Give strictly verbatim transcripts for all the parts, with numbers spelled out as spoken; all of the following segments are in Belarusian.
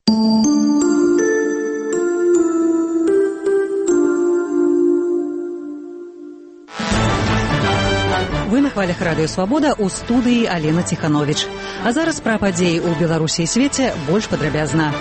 Вы на хвалях радыё «Свабода», у студыі Алена Ціхановіч. А зараз пра падзеі ў Беларусі і свеце больш падрабязна.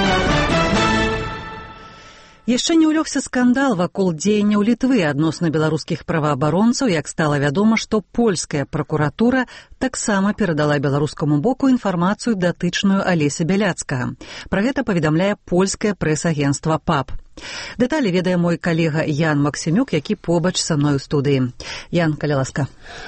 Яшчэ не ўлёгся скандал вакол дзеянняў Літвы адносна беларускіх праваабаронцаў, як стала вядома, што польская пракуратура таксама перадала беларускаму боку інфармацыю датычную Алеся Бяляцкага. Пра гэта паведамляе польскае прэс-агенцтва ПАП. Дэталі ведае мой калега Ян Максімюк, які побач са мной у студыі. Ян, каля ласка.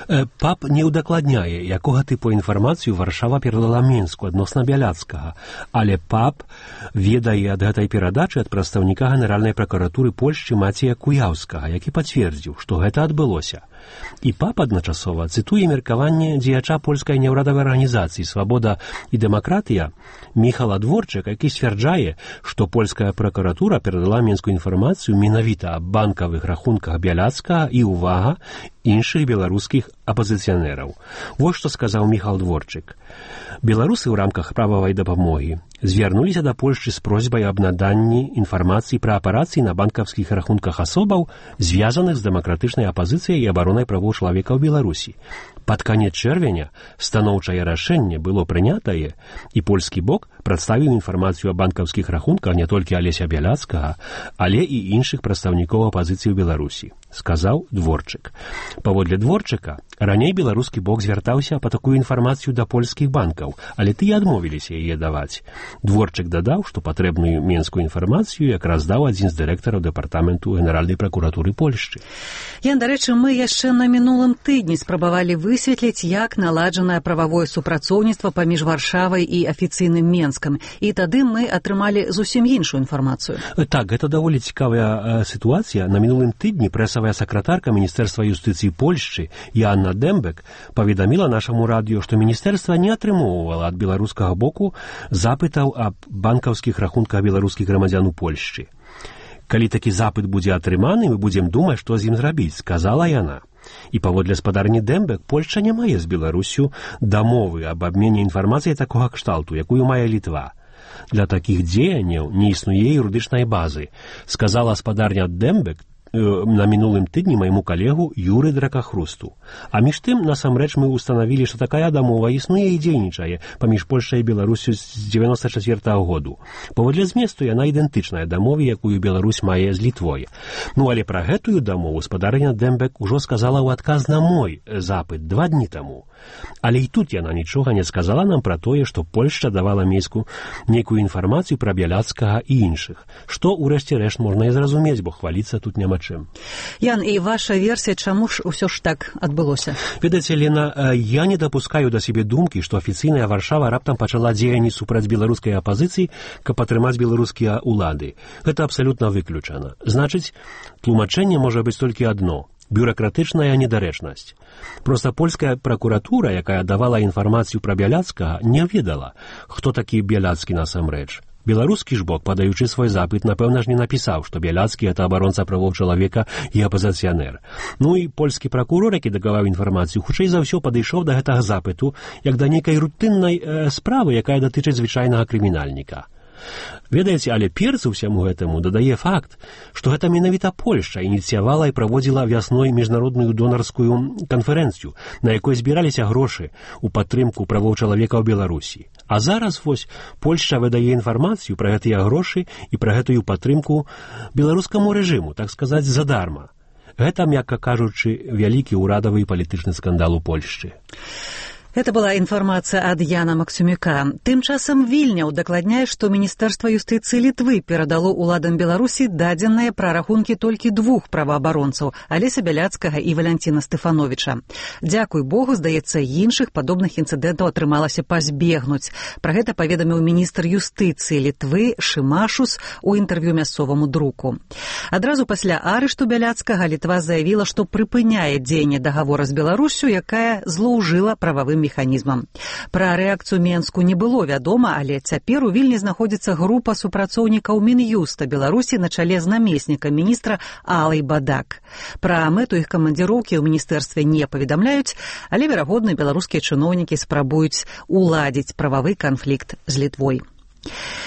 ПАП не ўдакладняе, якога тыпу інфармацыю Варшава перадала Мінску адносна Бяляцкага, але ПАП ведае ад гэтай перадачы ад прадстаўніка Генеральнай пракуратуры Польшчы Мація Куяўскага, які пацвердзіў, што гэта адбылося. І ПАП адначасова цытуе меркаванне дзеяча польскай няўрадавай арганізацыі «Свабода і дэмакратыя» Міхала Дворчак, які сцвярджае, што польская пракуратура перадала мінскую інфармацыю менавіта аб банкавых рахунках Бяляцкага і, увага, іншых беларускіх апазіцыянераў. Вось што сказаў Міхал Дворчык. Беларусы ў рамках прававай дапамогі звярнуліся да Польшчы з просьбай аб наданні інфармацыі пра аперацыі на банкаўскіх рахунках асобаў, звязаных з дэмакратычнай апазіцыяй і абаронай правоў чалавека ў Беларусі. Пад канец чэрвеня станоўчае рашэнне было прынятае, і польскі бок прадставіў інфармацыю аб банкаўскіх рахунках не толькі Алеся Бяляцкага, але і іншых прадстаўнікоў апазіцыі ў Беларусі, сказаў Дворчык. Паводле Дворчыка, раней беларускі бок звяртаўся па такую інфармацыю да польскіх банкаў, але тыя адмовіліся яе даваць. Дворчык дадаў, што патрэбную менскую інфармацыю якраз даў адзін з дырэктараў дэпартаменту Генеральнай пракуратуры Польшчы. Ян, дарэчы, мы яшчэ на мінулым тыдні спрабавалі высветліць, як наладжанае прававое супрацоўніцтва паміж Варшавай і афіцыйным Менскам. І тады мы атрымалі зусім іншую інфармацыю. Так, гэта даволі цікавая сітуацыя. На мінулым тыдні прэсавая сакратарка Міністэрства юстыцыі Польшчы Яна Дэмбек паведаміла нашаму радыё, што міністэрства не атрымоўвала ад беларускага боку запытаў аб банкаўскіх рахунках беларускіх грамадзян у Польшчы. Калі такі запыт будзе атрыманы, мы будзем думаць, што з ім зрабіць, сказала яна. І паводле спадарні Дэмбек, Польшча не мае з Беларусю дамовы аб абмене інфармацыяй такога кшталту, якую мае Літва. Для такіх дзеянняў не існуе юрыдычнай базы, сказала спадарня Дэмбек на мінулым тыдні майму калегу Юры Дракахрусту. А між тым, насамрэч, мы ўстанавілі, што такая дамова існуе і дзейнічае паміж Польшчай і Беларусю з дзевяноста чацвёртага году. Паводле зместу яна ідэнтычная дамове, якую Беларусь мае з Літвой. Ну, але пра гэтую дамову спадарня Дэмбек ужо сказала ў адказ на мой запыт два дні таму. Але і тут яна нічога не сказала нам пра тое, што Польшча давала Мінску нейкую інфармацыю пра Бяляцкага і іншых. Што, у рэшце рэшт, можна і зразумець, бо хваліцца тут няма чым. Ян, і ваша версія, чаму ж усё ж так адбылося? Ведаце, Лена, я не дапускаю да сябе думкі, што афіцыйная Варшава раптам пачала дзеянні супраць беларускай апазіцыі, каб атрымаць беларускія ўлады. Гэта абсалютна выключана. Значыць, тлумачэнне можа быць толькі адно – бюракратычная недарэчнасць. Проста польская пракуратура, якая давала інфармацыю пра Бяляцкага, не ведала, хто такі Бяляцкі насамрэч. Беларускі ж бок, падаючы свой запыт, напэўна ж не напісаў, што Бяляцкі – гэта абаронца правоў чалавека і апазіцыянер. Ну і польскі пракурор, які дакаваў інфармацыю, хутчэй за ўсё падышоў да гэтага запыту, як да нейкай рутыннай э, справы, якая датычыць звычайнага крымінальніка. Ведаеце, але перцу ўсяму гэтаму дадае факт, што гэта менавіта Польшча ініцыявала і праводзіла вясной міжнародную донарскую канферэнцыю, на якой збіраліся грошы ў падтрымку правоў чалавека ў Беларусі. А зараз, вось, Польшча выдае інфармацыю пра гэтыя грошы і пра гэтую падтрымку беларускаму рэжыму, так сказаць, задарма. Гэта, мякка кажучы, вялікі ўрадавы і палітычны скандал у Польшчы. Это была інфармацыя ад Яна Максімюка. Тым часам Вільня ўдакладняе, што Міністэрства юстыцыі Літвы перадало уладам Беларусі дадзеныя пра рахункі толькі двух праваабаронцаў – Алеся Бяляцкага і Валянціна Стэфановіча. Дзякуй Богу, здаецца, іншых падобных інцыдэнтаў атрымалася пазбегнуць. Пра гэта паведаміў міністр юстыцыі Літвы Шымашус у інтэрв'ю мясцоваму друку. Адразу пасля арышту Бяляцкага Літва заявіла, што прыпыняе дзеянне дагавора з Беларусю, якая злоўжыла прававым механізмам. Пра рэакцыю Менску не было вядома, але цяпер у Вільні знаходзіцца група супрацоўнікаў Мін'юста Беларусі на чале з намеснікам міністра Алай Бадак. Пра мэту іх камандзіроўкі ў міністэрстве не паведамляюць, але, верагодна, беларускія чыноўнікі спрабуюць уладзіць прававы канфлікт з Літвой.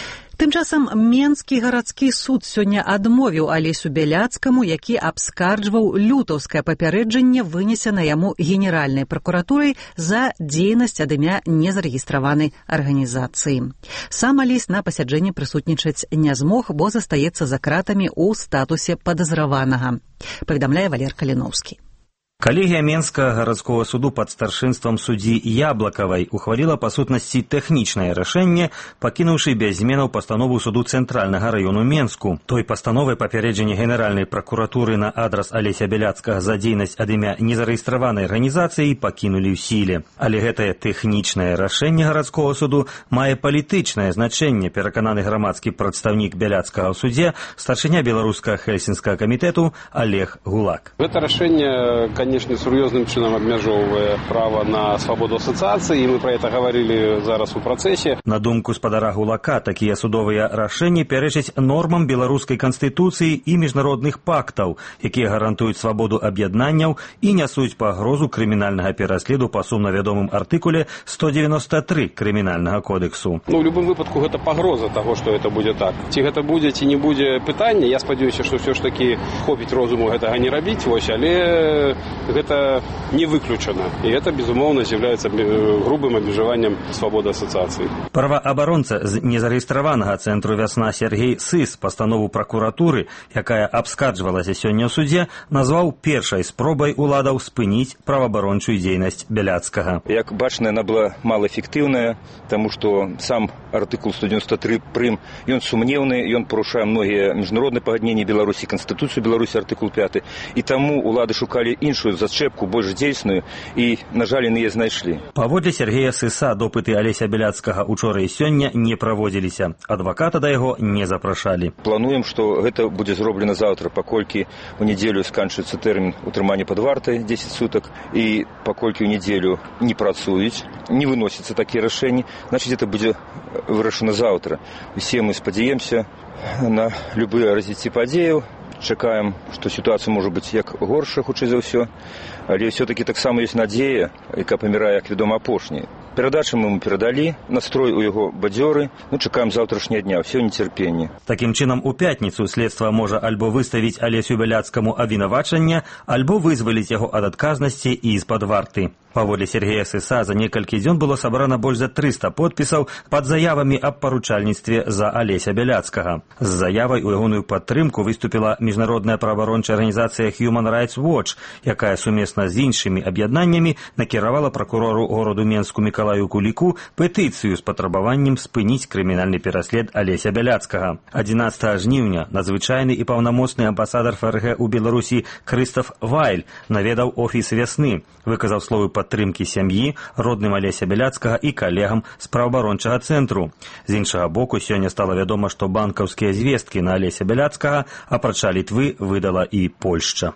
Тым часам Менскі гарадскі суд сёння адмовіў Алесю Бяляцкаму, які абскарджваў лютаўскае папярэджанне, вынесена яму Генеральнай пракуратурай за дзейнасць ад імя незарэгістраванай арганізацыі. Сам Алесь на пасяджэнні прысутнічаць не змог, бо застаецца за кратамі ў статусе падазраванага. Паведамляе Валер Каліноўскі. Калегія Менскага гарадскога суду пад старшынствам суддзі Яблакавай ухваліла па сутнасці тэхнічнае рашэнне, пакінуўшы без зменаў пастанову суду Цэнтральнага раёну Менску. Той пастановай папярэджанне Генеральнай пракуратуры на адрас Алеся Бяляцкага за дзейнасць ад імя незарэгістраванай арганізацыі пакінулі ў сіле. Але гэтае тэхнічнае рашэнне гарадскога суду мае палітычнае значэнне, перакананы грамадскі прадстаўнік Бяляцкага ў судзе, старшыня беларускага хельсінскага камітэту Олег Гулак. Гэта рашэнне, конечно, сур'ёзным чынам абмяжоўвае права на свабоду асацыяцыі, і мы пра гэта гаварылі зараз у працэсе. На думку спадара Гулака, такія судовыя рашэнні пярэчаць нормам беларускай канстытуцыі і міжнародных пактаў, якія гарантуюць свабоду аб'яднанняў і нясуць пагрозу крымінальнага пераследу па сумна вядомым артыкуле сто девяносто три крымінальнага кодексу. Ну, у любым выпадку гэта пагроза таго, што гэта будзе так. Ці гэта будзе, ці не будзе пытання, я спадзяюся, што ўсё ж такі хопіць розуму гэтага не рабіць, вось, але гэта не выключана. І гэта, безумоўна, з'яўляецца грубым абмежаваннем свабоды асацыяцыі. Праваабаронца з незарэгістраванага цэнтру «Вясна» Сергей Сыс пастанову пракуратуры, якая абскарджвалася сёння ў судзе, назваў першай спробай уладаў спыніць праваабарончую дзейнасць Бяляцкага. Як бачна, яна была малаэфектыўная, таму што сам артыкул сто девяносто три прым, ён сумнеўны, ён парушае многія міжнародныя пагадненні Беларусі, Канстытуцыю Беларусі, артыкул пяты, і таму улады шукалі іншую зачэпку, больш дзейсную, і, на жаль, яны яе знайшлі. Паводле Сергея Сыса, допыты Алеся Бяляцкага учора і сёння не праводзіліся. Адваката да яго не запрашалі. Плануем, што гэта будзе зроблена заўтра, паколькі ў нядзелю сканчваецца тэрмін утрымання пад вартай дзесяць сутак, і паколькі ў нядзелю не працуюць, не выносяцца такія рашэнні, значыць, гэта будзе вырашана заўтра. Усе мы спадзяемся на любыя развіцці падзеяў, чакаем, што сітуацыя можа быць як горша, хутчэй за ўсё, але ўсё-такі таксама ёсць надзея, якая памірае, як вядома, апошняй. Перадачу мы ему перадалі, настрой у яго бадзёры, ну, чакаем заўтрашняга дня, ўсё нецярпенне. Такім чынам, у пятніцу следства можа альбо выставіць Алесю Бяляцкаму абвінавачанне, альбо вызваліць яго ад адказнасці і з-пад варты. Паводле Сергея Сыса, за некалькі дзён было сабрана больш за трыста подпісаў пад заявамі аб паручальніцтве за Алеся Бяляцкага. З заявай у ягоную падтрымку выступіла міжнародная праваабарончая арганізацыя Human Rights Watch, якая сумесна з іншымі аб'яднаннямі накіравала пракурору гораду Менску Мікалаю Куліку петыцыю з патрабаваннем спыніць крымінальны пераслед Алеся Бяляцкага. адзінаццатага жніўня надзвычайны і паўнамоцны амбасадар ФРГ у Беларусі Крыстаф Вайль наведаў офіс «Вясны», выказаў словы падтрымкі сям'і, родным Алеся Бяляцкага і калегам з праваабарончага цэнтру. З іншага боку, сёння стала вядома, што банкаўскія звесткі на Алеся Бяляцкага, апрача Літвы, выдала і Польшча.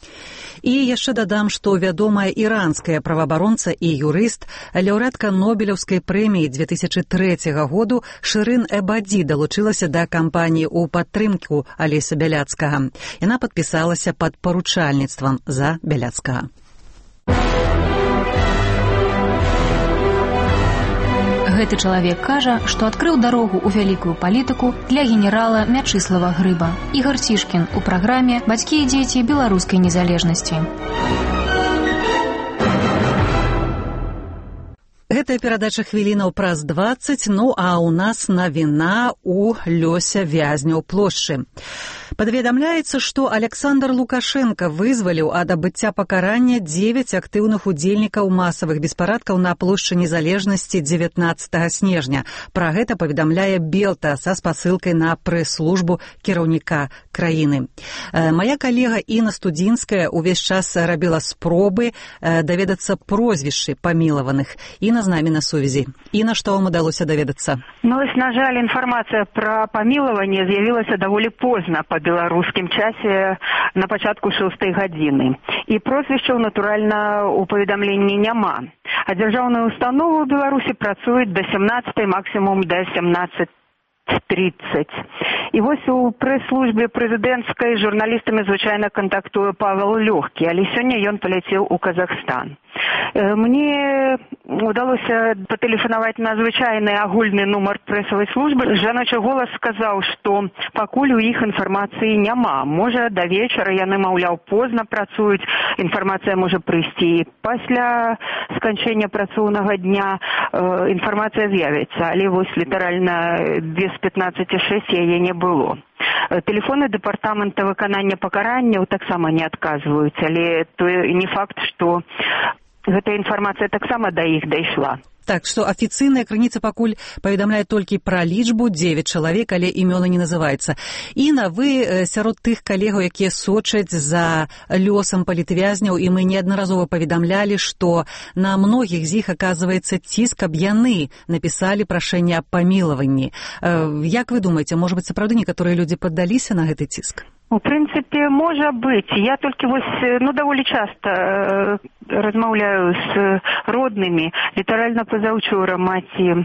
І яшчэ дадам, што вядомая іранская праваабаронца і юрыст, лаўрэатка Нобелеўскай прэміі две тысячы трэцяга году Шырын Эбаді далучылася да кампаніі ў падтрымку Алеся Бяляцкага. Яна падпісалася пад паручальніцтвам за Бяляцкага. Гэты чалавек кажа, што адкрыў дарогу ў вялікую палітыку для генерала Мячыслава Грыба. Ігор Цішкін у праграме «Бацькі і дзеці беларускай незалежнасці». Гэтая перадача хвілінаў праз дваццаць, ну а ў нас навіна ў лёсе вязняў плошчы. Паведамляецца, што Александр Лукашенко вызваліў ад абыцця пакарання дзевяць актыўных удзельнікаў масавых беспарадкаў на плошчы Незалежнасці дзевятнаццатага снежня. Пра гэта паведамляе Белта са спасылкай на прэс-службу кіраўніка краіны. Мая калега Інна Студзінская ўвесь час рабіла спробы даведацца прозвішчы памілаваных. Інна з намі на сувязі. Інна, што вам удалося даведацца? Ну, на жаль, інфармацыя пра памілаванне з'явілася даволі позна па беларускім часе на пачатку шостай гадзіны. І прозвішчаў, натуральна, у паведамленні няма. А дзяржаўныя установы ў Беларусі працуюць да сямнаццатай, максімум да семнаццаць тридцать. І вось у прэс-службе прэзідэнцкай з журналістамі звычайна кантактуе Павел Лёгкі, але сёння ён паляцеў у Казахстан. Мне удалося патэлефанаваць на звычайны агульны нумар прэсавай службы. Жаночы голас сказаў, што пакуль у іх інфармацыі няма. Можа, да вечара яны, маўляў, позна працуюць, інфармацыя можа прыйсці. Пасля сканчэння працоўнага дня э, інфармацыя з'явіцца, але вось літаральна без пятнаццаці шэсць яе не было. Тэлефоны дэпартамента выканання пакаранняў таксама не адказваюць, але то не факт, што гэтая інфармацыя таксама да іх дайшла. Так, што афіцыйная крыніца пакуль паведамляе толькі пра лічбу дзевяць чалавек, але імёны не называецца. Іна, вы сярод тых калегаў, якія сочаць за лёсам палітвязняў, і мы неаднаразова паведамлялі, што на многіх з іх аказваецца ціск, каб яны напісалі прашэнне аб памілаванні. Як вы думаеце, можа быць, сапраўды некаторыя людзі паддаліся на гэты ціск? У прынцыпе, можа быць. Я толькі вось, ну, даволі часта э, размаўляю з роднымі. Літаральна пазаўчора маці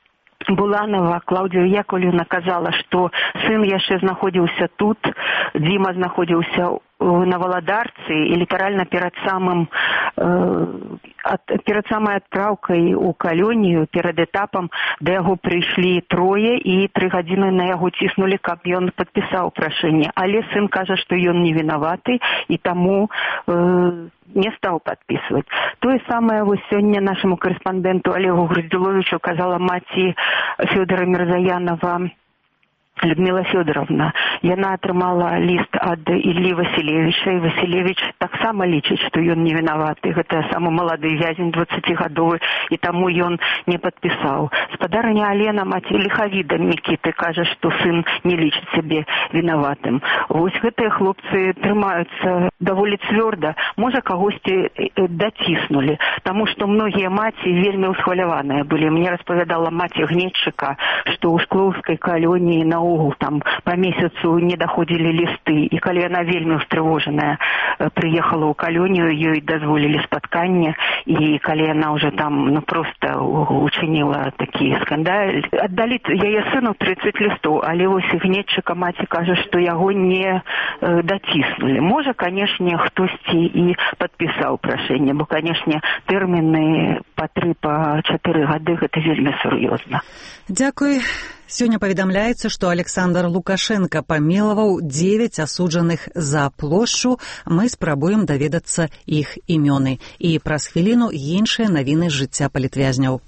Буланова Клаўдія Яковлевна казала, што сын яшчэ знаходзіўся тут, Дзіма знаходзіўся на Валадарцы, і літаральна перад самым э, ад, перад самай адпраўкай у калонію, перад этапам да яго прыйшлі трое і тры гадзіны на яго ціснулі, каб ён падпісаў прашэнне. Але сын кажа, што ён не вінаваты і таму э, не стаў падпісваць. Тое самае вось сёння нашаму корэспандэнту Олегу Груздзіловічу казала маці Фёдора Мірзаянова Людмила Фёдоровна. Яна атрымала ліст ад Іллі Васілевіча, і Васілевіч таксама лічыць, што ён не вінаваты. Гэта самы малады вязень, дваццацігадовы, і таму ён не падпісаў. Спадарыня Алена, маці Ліхавіда Мікіты, кажа, што сын не лічыць сябе вінаватым. Вось гэтыя хлопцы трымаюцца даволі цвёрда. Можа, кагосьці даціснулі, таму што многія маці вельмі ўсхваляваныя былі. Мне распавядала маці Гнетчыка, што ў Шклоўскай калоніі на наогул там по месяцу не доходили листы, и калі яна вельмі устрывожаная приехала ў калонію, ёй дазволілі спатканне, і калі яна уже там ну просто учинила такі скандаль, аддалі яе сыну тридцать лістоў, але вось Гнетчыка маці кажа, што яго не даціснулі. Можа, канешне, хтосьці і падпісаў прашэнне, бо, канешне, тэрміны па тры, па чатыры гады гэта вельмі сур'ёзна. Дзякуй. Сёння паведамляецца, што Александр Лукашенко памілаваў дзевяць асуджаных за плошчу. Мы спрабуем даведацца іх імёны. І праз хвіліну іншыя навіны з жыцця палітвязняў.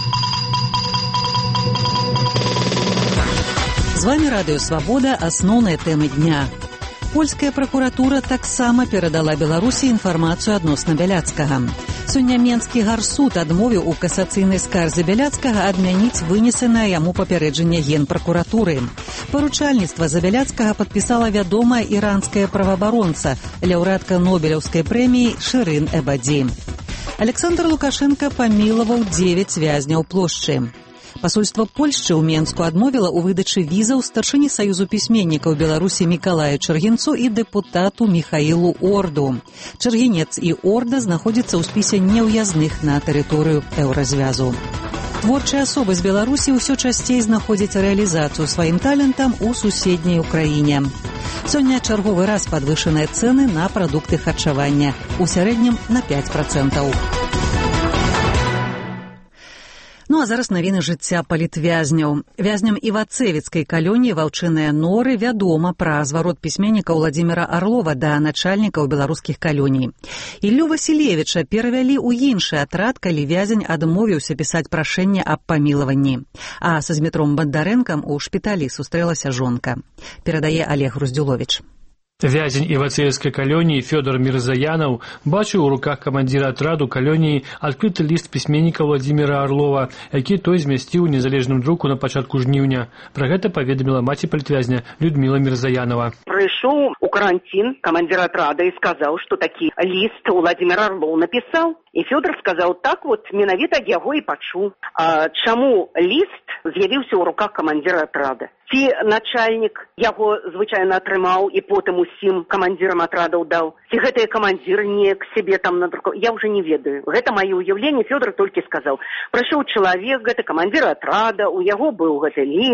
З вамі Радыё Свабода, асноўныя тэмы дня. Польская пракуратура таксама перадала Беларусі інфармацыю адносна Бяляцкага. Сёння Менскі гарсуд адмовіў у касацыйнай скарзе Бяляцкага адмяніць вынесенае яму папярэджанне генпракуратуры. Паручальніцтва за Бяляцкага падпісала вядомая іранская праваабаронца, лаўрэатка Нобелеўскай прэміі Шырын Эбаді. Александр Лукашенко памілаваў дзевяць вязняў плошчы. Пасольства Польшчы ў Менску адмовіла ў выдачы візаў старшыні Саюзу пісьменнікаў Беларусі Мікалаю Чаргінцу і дэпутату Міхаілу Орду. Чаргінец і Орда знаходзяцца ў спісе неўязных на тэрыторыю еўразвязу. Творчыя асобы з Беларусі ўсё часцей знаходзяць рэалізацыю сваім талентам у суседняй Украіне. Сёння чарговы раз падвышаныя цэны на прадукты харчавання, у сярэднім на пяць працэнтаў. Ну а зараз навіны жыцця палітвязняў. Вязням Івацэвіцкай калоніі Ваўчыныя Норы вядома пра зварот пісьменніка Владзіміра Арлова да начальнікаў беларускіх калоній. Іллю Васілевіча перавялі ў іншы атрад, калі вязень адмовіўся пісаць прашэнне аб памілаванні. А са Змітром Бандарэнкам у шпіталі сустрэлася жонка. Перадае Олег Груздзіловіч. Вязень Івацэвіцкай калоніі Фёдор Мірзаянаў бачыў у руках камандзіра атраду калоніі адкрыты ліст пісьменніка Владзіміра Арлова, які той змясціў у незалежным друку на пачатку жніўня. Пра гэта паведаміла маці палітвязня Людмила Мірзаянова. Прыйшоў у карантин камандзір атрада і сказаў, што такі ліст Владзімір Арлоў напісаў. І Фёдор сказаў, так вот, менавіта яго і пачуў. А чаму ліст з'явіўся ў руках камандзіра атрада? Ці начальнік яго звычайна атрымаў і потым усім камандзірам атрадаў даў? Ці гэтыя камандзіры неяк сябе там надрукаў? Я ўжо не ведаю. Гэта маё ўяўленне. Фёдор толькі сказаў. Прыйшоў чалавек, гэта камандзір атрада, у яго быў гэты ліст,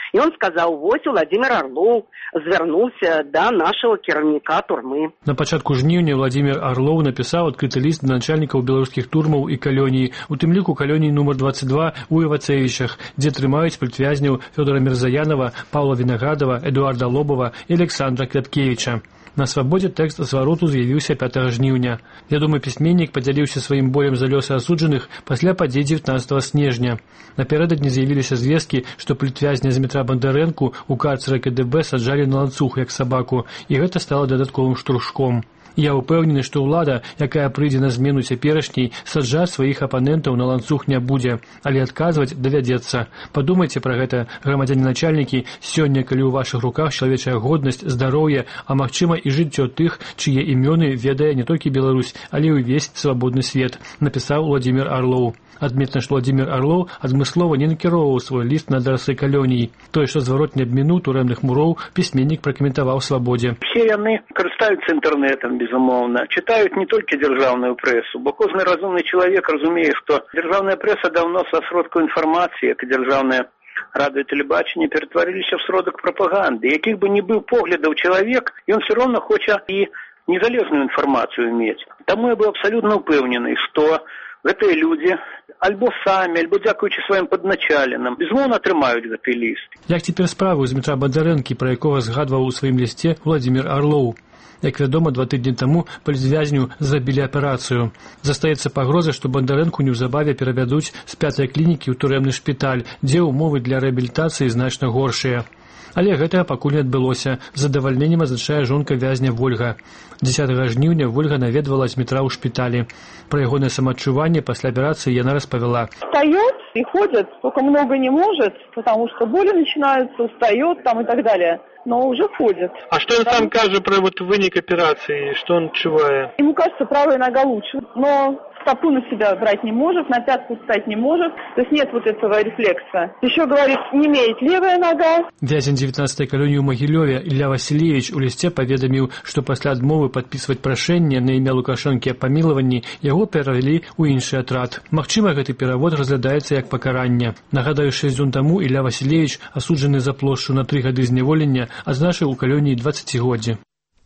И он сказал, вось Владимир Орлов звярнуўся до нашего кіраўніка турмы. На пачатку жніўня Владимир Орлов напісаў адкрыты ліст да начальнікаў беларускіх турмаў і калоній, у тым ліку калоній нумар двадцать два у Івацевічах, дзе трымаюць палітвязняў Фёдора Мирзаянова, Павла Виноградова, Эдуарда Лобова і Александра Кляткевіча. На свабодзе тэкст звароту з'явіўся пятага жніўня. Вядомы пісьменнік падзяліўся сваім болем за лёсы асуджаных пасля падзей дзевятнаццатага снежня. Напярэдадні з'явіліся звесткі, што палітвязня Змітра Бандарэнку ў карцеры ка дэ бэ саджалі на ланцуг як сабаку, і гэта стала дадатковым штуршком. Я ўпэўнены, што ўлада, якая прыйдзе на змену цяперашняй, саджаць сваіх апанентаў на ланцуг не будзе, але адказваць давядзецца. Падумайце пра гэта, грамадзяне-начальнікі, сёння, калі ў вашых руках чалавечая годнасць, здароўе, а магчыма і жыццё тых, чые імёны ведае не толькі Беларусь, але і ўвесь свабодны свет, напісаў Владимир Орлов. Адметна, што Владимир Орлов адмыслова не накіроўваў свой ліст на адрасы калоній. Тое, што зварот не абмінуў турэмных муроў, пісьменнік пракаментаваў свабодзе. Все яны карыстаюцца інтэрнэтам, безумоўна, читают не только державную прессу, бо кожны разумны человек разумее, что державная пресса давно со сродку информации, как державная радио и телебачение, перетворились в сродок пропаганды. Яких бы ни был поглядов человек, и он все равно хочет и незалежную информацию иметь. Тому я был абсолютно упевнений, что гэтыя люди альбо самі, альбо дзякуючы сваім падначаленым, безумоўна атрымаюць гэты ліст. Як цяпер справы ў Змітра Бандарэнкі, пра якога згадваў у сваім лісце Владимир Орлов? Як вядома, два тыдні таму палітвязню зрабілі аперацыю. Застаецца пагроза, што Бандарэнку неўзабаве перавядуць з пятай клінікі ў турэмны шпіталь, дзе ўмовы для рэабілітацыі значна горшыя. Але гэтага пакуль не адбылося. З задавальненнем азначае жонка вязня Вольга. дзесятага жніўня Вольга наведвала Змітра ў шпіталі. Пра ягонае самаадчуванне пасля аперацыі яна распавяла. Встает и ходит, только много не может, потому что боли начинаются, устает там и так далее. Но уже ходит. А что он там... сам кажет про вот выник операции? Что он чувает? Ему кажется, правая нога лучше, но стопу на себя брать не может, на пятку встать не может, то есть нет вот этого рефлекса. Еще, говорит, не имеет левая нога. Вязень дзевятнаццатай калоніі ў Магілёве Ілля Васильевич у лісце паведаміў, што пасля адмовы падпісваць прашэнне на імя Лукашэнкі аб памілаванні яго перавялі ў іншы атрад. Магчыма, гэты перавод разглядаецца як пакаранне. Нагадаю, шэсць дзён таму Ілля Васильевич, асуджаны за плошчу на тры гады зняволення, адзначыў у калоніі дваццацігоддзе.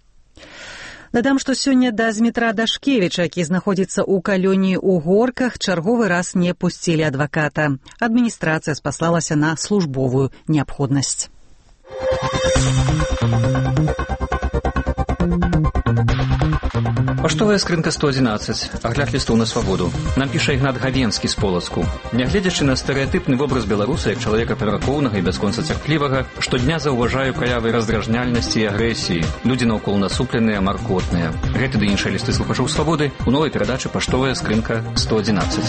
Дадам, што сёння да Змітра Дашкевіча, які знаходзіцца ў калоніі ў Горках, чарговы раз не пусцілі адваката. Адміністрацыя спаслалася на службовую неабходнасць. Паштовая скрынка сто адзінаццаць. Агляд лістоў на свабоду. Нам піша Ігнат Гавенскі з Полацку. Нягледзячы на стэрэатыпны вобраз беларуса як чалавека перарахоўнага і бясконца цярплівага, штодня заўважаю праявы раздражняльнасці і агрэсіі. Людзі наўкол насупленыя, маркотныя. Гэты ды іншыя лісты слухачоў свабоды у новай перадачы «Паштовая скрынка сто адзінаццаць».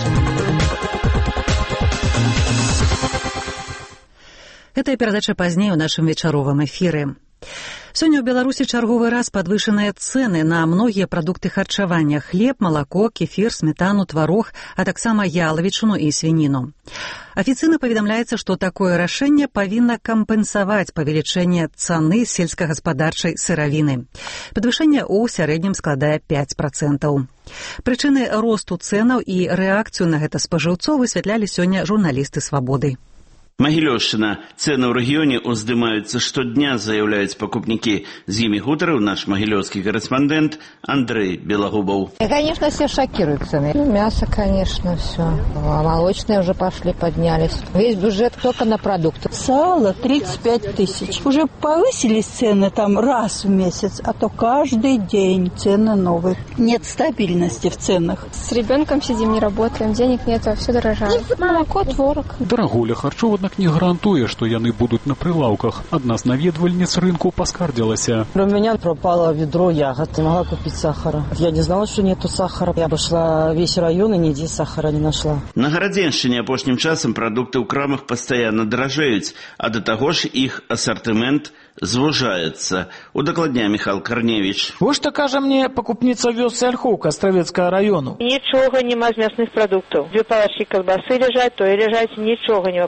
Гэтая перадача пазней у нашым вечаровым эфіры. Сёння ў Беларусі чарговы раз падвышаныя цэны на многія прадукты харчавання: хлеб, малако, кефір, сметану, тварог, а таксама ялавічыну і свініну. Афіцыйна паведамляецца, што такое рашэнне павінна кампенсаваць павелічэнне цаны сельскагаспадарчай сыравіны. Падвышэнне ў сярэднім складае пяць працэнтаў. Прычыны росту цэнаў і рэакцыю на гэта спажыўцоў высвятлялі сёння журналісты «Свабоды». Магілёўшчына. Цены ў рэгіёне уздымаюцца штодня, заяўляюць пакупнікі. З імі гутарыў наш магілёўскі корэспондэнт Андрей Белогубов. Конечно, все шокируют цены. Ну, мясо, конечно, все. А молочные уже пошли, поднялись. Весь бюджет только на продукты. Сало тридцать пять тысяч. Уже повысились цены там раз в месяц, а то каждый день цены новые. Нет стабильности в ценах. С ребенком сидим, не работаем, денег нет, все дорожает. Молоко, творог. Дарагуля харчоў аднак не гарантуе, што яны будуць на прылаўках. Адна з наведвальніц рынку паскардзілася. У меня пропало ведро ягод, не могла купить сахара. Я не знала, что нету сахара. Я обошла весь район и нигде сахара не нашла. На Гарадзеншчыне апошнім часам прадукты ў крамах пастаянна даражэюць, а да таго ж іх асартымент звужаецца. Удакладняе Михаил Корневич. Вот что, кажа мне, покупница вёс Ольховка Островецкого району. Нічога нема з мясных продуктов. Две палачки колбасы лежать, то и лежать, нічога нема. Подарені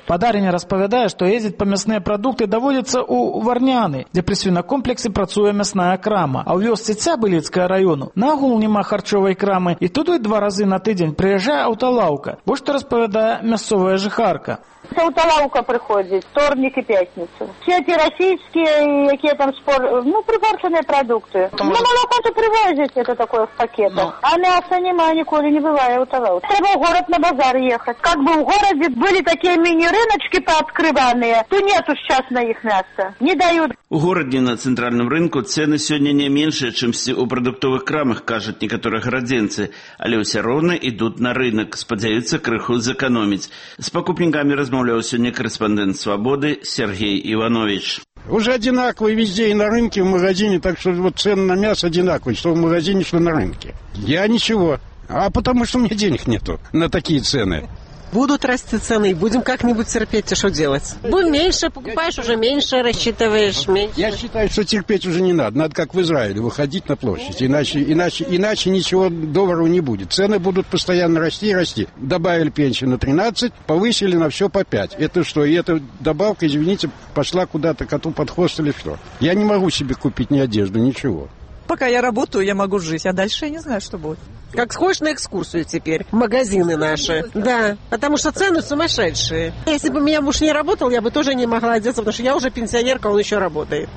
Таня распавядае, што ездзіць па мясныя прадукты даводзіцца ў Варняны, дзе пры свінакомплексе працуе мясная крама. А ў вёсцы Цябыліцкага раёну нагул няма харчовай крамы, і туды два разы на тыдзень прыязджае аўталаўка. Вось што распавядае мясцовая жыхарка. Аўталаўка прыходзіць вторник і пятніцу. Все ці расійскія, якія там спор... ну, прыпорчаныя прадукты. Ну, молоко то привозять, это такое в пакетах. А мяса нема, ніколі не бывае аўталаўка. Трэба ў горад на базар ехаць. Как бы ў горадзе былі такія міні-рыначкі пооткрываныя, то нету сейчас на іх мяса. Не дают. У горадзе на цэнтральным рынку цены сёння не меншыя, чымсьці ў прадуктовых крамах, кажуць некаторыя гарадзенцы, але ўсе роўна ідуць на рынок, спадзяюцца крыху зэканоміць. З пакупнікамі размаўляў сёння корэспондент «Свободы» Сергей Иванович. Уже одинаковые везде, и на рынке, и в магазине, так что вот цены на мясо одинаковые, что в магазине, что на рынке. Я ничего, а потому что у меня денег нету на такие цены. Будут расти цены, и будем как-нибудь терпеть, а что делать? Будем меньше, покупаешь уже меньше, рассчитываешь меньше. Я считаю, что терпеть уже не надо. Надо, как в Израиле, выходить на площадь. Иначе, иначе, иначе ничего доброго не будет. Цены будут постоянно расти и расти. Добавили пенсию на тринадцать, повысили на все по пять. Это что? И эта добавка, извините, пошла куда-то коту под хвост или что? Я не могу себе купить ни одежду, ничего. Пока я работаю, я могу жить, а дальше я не знаю, что будет. Как сходишь на экскурсию теперь, магазины наши. Да, потому что цены сумасшедшие. Если бы меня муж не работал, я бы тоже не могла одеться, потому что я уже пенсионерка, он еще работает.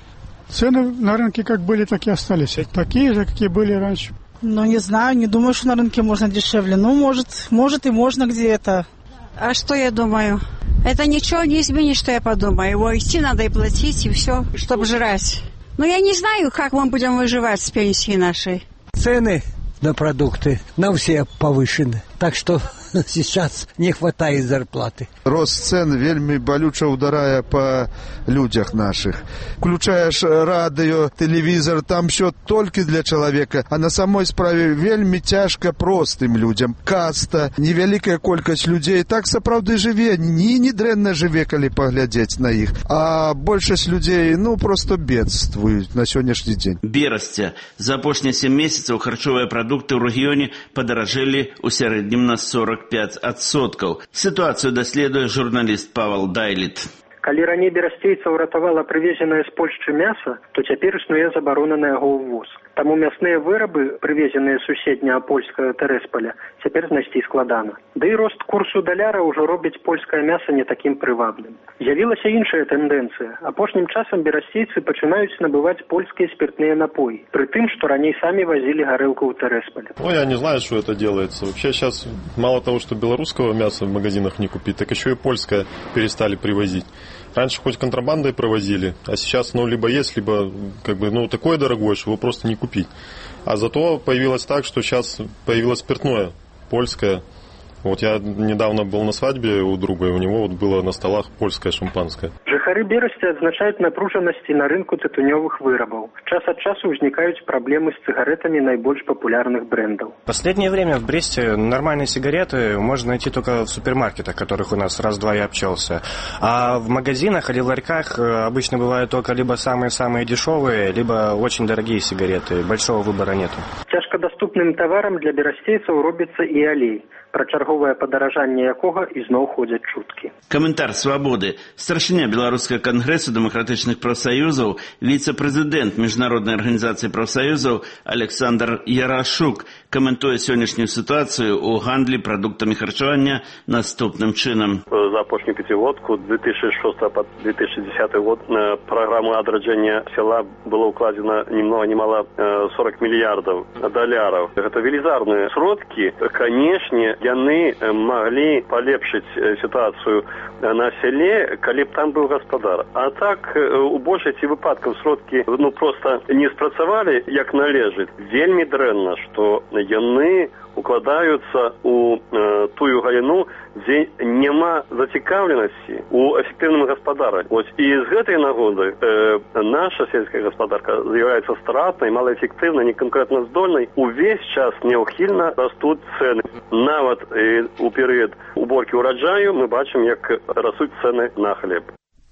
Цены на рынке как были, так и остались. Такие же, какие были раньше. Ну, не знаю, не думаю, что на рынке можно дешевле. Ну, может, может и можно где-то. А что я думаю? Это ничего не изменит, что я подумаю. Его идти надо и платить, и все, чтобы жрать. Но я не знаю, как мы будем выживать с пенсией нашей. Цены на продукты на все повышены. Так что сейчас не хватает зарплаты. Рост цен вельми болюче ударає по людях наших. Включаєш радіо, телевізор, там все тільки для чоловіка, а на самой справі вельми тяжко простим людям. Каста, невелика кількість людей так справді живе, ні, не дренно живе, коли поглядеть на їх. А більшість людей, ну, просто бедствують на сьогоднішній день. Берасця. За апошнія сем месяцаў харчовыя прадукты ў рэгіёне падаражэлі ў сярэднім на сорок пять адсоткаў. Сітуацыю даследуе журналіст Павел Дайліт. Калі раней берасцейца ўратавала прывезенае з Польшчы мяса, то цяпер існуе забарона на яго ўвоз. Таму мясныя вырабы, прывезеныя з суседняга польскага Тэрэсполя, цяпер знайсці складана. Да і рост курсу даляра ўжо робіць польскае мяса не такім прывабным. З'явілася іншая тэндэнцыя. Апошнім часам берасцейцы пачынаюць набываць польскія спиртныя напоі, пры тым, што раней самі возили горелку в Тэрэсполе. Ну, я не знаю, что это делается. Вообще сейчас мало того, что белорусского мяса в магазинах не купить, так еще и польское перестали привозить. Раньше хоть контрабандой провозили, а сейчас, ну, либо есть, либо, как бы, ну, такое дорогое, что его просто не купить. А зато появилось так, что сейчас появилось спиртное, польское. Вот я недавно был на свадьбе у друга, и у него вот было на столах польское шампанское. Жыхары Берасці адзначаюць напружанасці на рынку тытунёвых вырабаў. Час от часу возникают проблемы с сигаретами наибольш популярных брендов. В последнее время в Бресте нормальные сигареты можно найти только в супермаркетах, которых у нас раз-два и обчелся. А в магазинах или в ларьках обычно бывают только либо самые-самые дешевые, либо очень дорогие сигареты. Большого выбора нету. Цяжкадаступным товаром для берасцейцаў робіцца і алей, пра чарговае падаражанне якога ізноў ходзяць чуткі. Каментар «Свободы». Старшыня Беларускага кангрэсу дэмакратычных прафсаюзаў, віцэ-прэзідэнт Міжнароднай арганізацыі прафсаюзаў Александр Ярашук каментуе сённяшнюю сітуацыю ў гандлі прадуктамі харчавання наступным чынам. За апошнюю пяцігодку две тысячи шестой по две тысячи десятый год на программу адраджэння села было укладено ни много ни мало сорок миллиардов долларов. Это велизарные сродки. Конечно, яны могли полепшить ситуацию на селе, калі б там был господар. А так у большасці выпадкаў сродки ну просто не спрацавалі як належыць. Вельмі дрэнна, што яны укладаюцца у э, тую галіну, дзе няма зацікаўленасці у эфектыўным гаспадары. Вось і з гэтай нагоды э, наша сельская гаспадарка з'яўляецца стратнай, малаэфектыўнай, неканкурэнтаздольнай. Увесь час няўхільна растуць цэны. Нават э, у перыяд уборкі ўраджаю мы бачым, як растуць цэны на хлеб.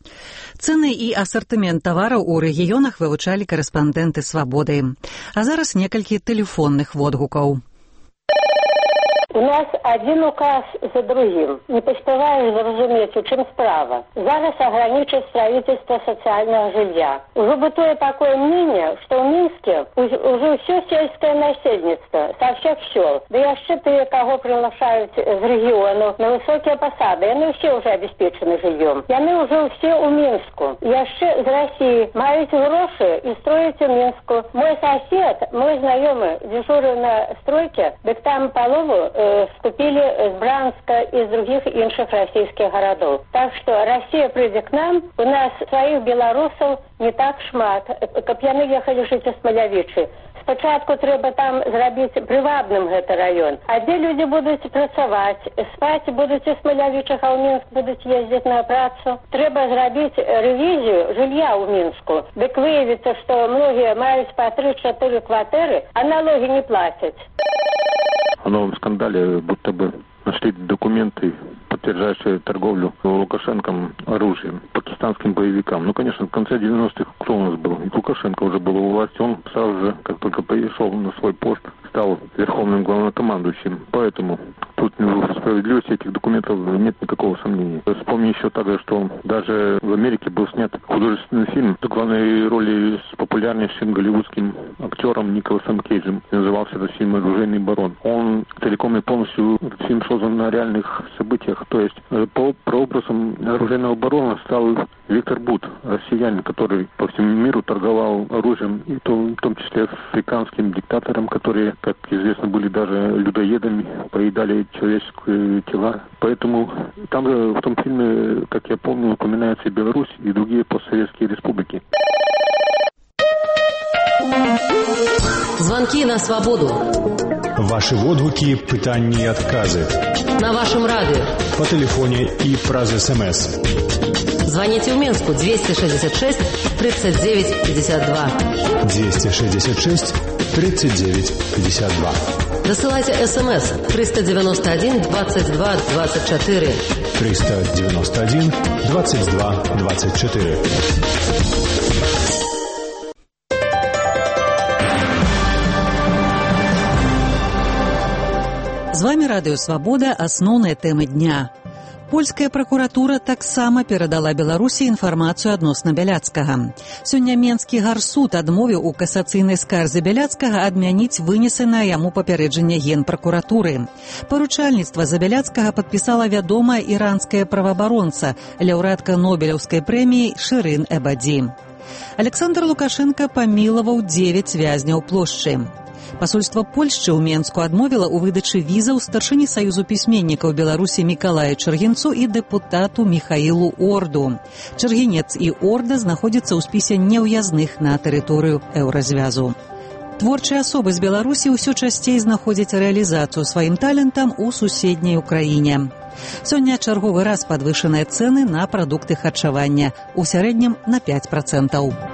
Цены і асартымент тавараў у рэгіёнах вывучалі корэспандэнты «Свободы». А зараз некалькі тэлефонных водгукаў. У нас один указ за другим. Не поспеваешь зразумець, у чым справа. Зараз ограничить строительство социального жилья. Уже бытует такое мнение, что в Минске уже все сельское насельництво со всех сел, да яшчэ тыя, кого приглашают з регионов на высокие посады, яны все уже обеспечены жильем. Яны уже все у Минску. Яшчэ з России маюць гроши и строить у Минску. Мой сосед, мой знакомый, дежурил на стройке, так там полову э, скупили с Бранска и с других іншых российских городов. Так что Россия придет к нам, у нас своих белорусов не так шмат, каб яны ехали жить у Смолявічы. Спочатку треба там зробити привабним гэты район. А де люди будуть працювати, спати будуть у Смолявічах, а у Мінск будуть їздити на працю. Треба зробити ревізію жилья у Мінску. Так виявиться, що многие мають по три-чотири квартири, а налоги не платять. В новом скандале будто бы нашли документы, подтверждающие торговлю Лукашенком оружием пакистанским боевикам. Ну, конечно, в конце девяностых кто у нас был? И Лукашенко уже был у власти. Он сразу же, как только пришел на свой пост, стал верховным главнокомандующим. Поэтому тут в справедливости этих документов нет никакого сомнения. Вспомни еще также, что даже в Америке был снят художественный фильм в главной роли с популярнейшим голливудским актером Николасом Кейджем. Назывался этот фильм «Оружейный барон». Он целиком и полностью, этот фильм создан на реальных событиях. То есть по прообразом оружейного барона стал Виктор Бут, россиянин, который по всему миру торговал оружием, и то, в том числе африканским диктаторам, которые, как известно, были даже людоедами, поедали человеческие тела. Поэтому там же в том фильме, как я помню, упоминается и Беларусь, и другие постсоветские республики. Звонки на свободу. Ваши водгуки, пытанні і адказы. На вашем радио. По телефоне и праз СМС. Звоните в Минску двести шестьдесят шесть тридцать девять пятьдесят два. двести шестьдесят шесть тридцать девять пятьдесят два. Досылайте СМС триста девяносто один двадцать два двадцать четыре. триста девяносто один двадцать два двадцать четыре. З вами Радыё Свабода, асноўныя тэмы дня. Польская пракуратура таксама перадала Беларусі інфармацыю адносна Бяляцкага. Сёння Менскі гарсуд адмовіў у касацыйнай скарзе Бяляцкага адмяніць вынесенае яму папярэджанне генпракуратуры. Паручальніцтва за Бяляцкага падпісала вядомая іранская праваабаронца, лаўрэатка Нобелеўскай прэміі Шырын Эбаді. Александр Лукашенко памілаваў дзевяць вязняў плошчы. Пасольства Польшчы ў Менску адмовіла ў выдачы візаў старшыні Саюзу пісьменнікаў Беларусі Мікалаю Чаргінцу і дэпутату Міхаілу Орду. Чаргінец і Орда знаходзяцца ў спісе неўязных на тэрыторыю еўразвязу. Творчыя асобы з Беларусі ўсё часцей знаходзяць рэалізацыю сваім талентам у суседняй Украіне. Сёння чарговы раз падвышаныя цэны на прадукты харчавання, у сярэднім на пяць працэнтаў.